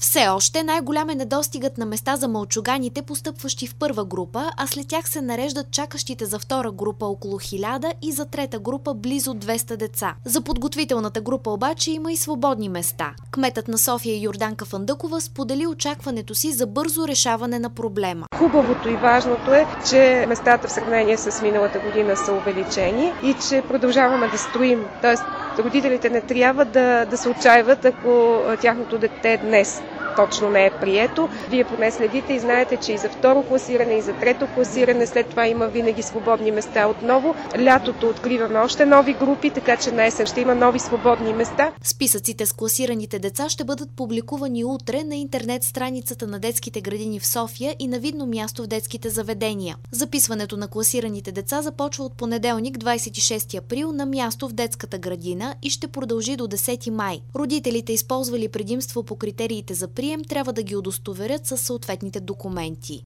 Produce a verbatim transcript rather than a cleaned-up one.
Все още най-голям е недостигът на места за мълчуганите, постъпващи в първа група, а след тях се нареждат чакащите за втора група около хиляда и за трета група близо двеста деца. За подготвителната група обаче има и свободни места. Кметът на София Йорданка Фандъкова сподели очакването си за бързо решаване на проблема. Хубавото и важното е, че местата в сравнение с миналата година са увеличени и че продължаваме да строим. Тоест, родителите не трябва да, да се отчаиват, ако тяхното дете днес точно не е прието. Вие поне следите и знаете, че и за второ класиране, и за трето класиране след това има винаги свободни места отново. Лятото откриваме още нови групи, така че на есен ще има нови свободни места. Списъците с класираните деца ще бъдат публикувани утре на интернет страницата на детските градини в София и на видно място в детските заведения. Записването на класираните деца започва от понеделник, двадесет и шести април, на място в детската градина и ще продължи до десети май. Родителите, използвали предимство по критериите за прием, трябва да ги удостоверят със съответните документи.